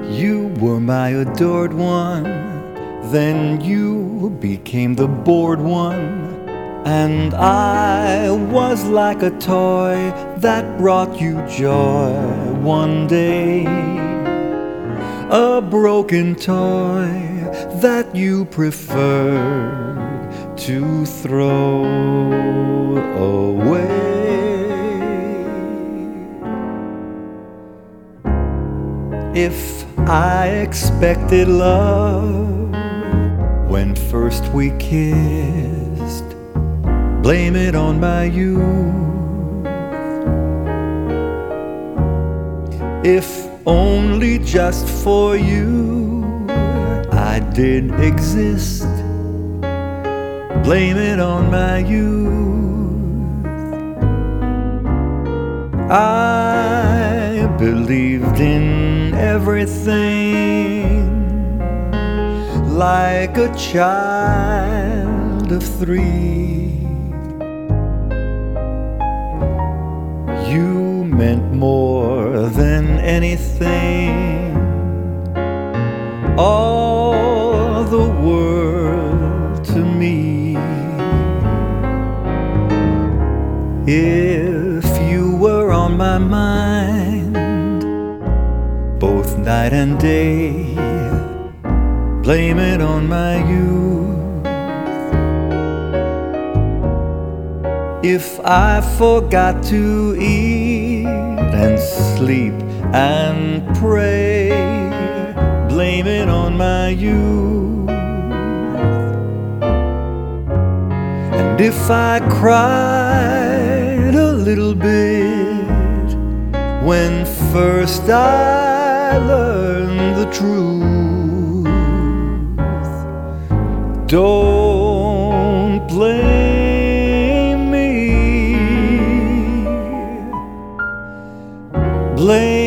You were my adored one, then you became the bored one, and I was like a toy that brought you joy one day, a broken toy that you preferred to throw away. If I expected love when first we kissed, blame it on my youth. If only just for you I did exist, blame it on my youth. I believed in everything like a child of 3. You meant more than anything, all the world to me. If you were on my mind both night and day, blame it on my youth. If I forgot to eat and sleep and pray, blame it on my youth. And if I cried a little bit when first I learned the truth, don't blame me, blame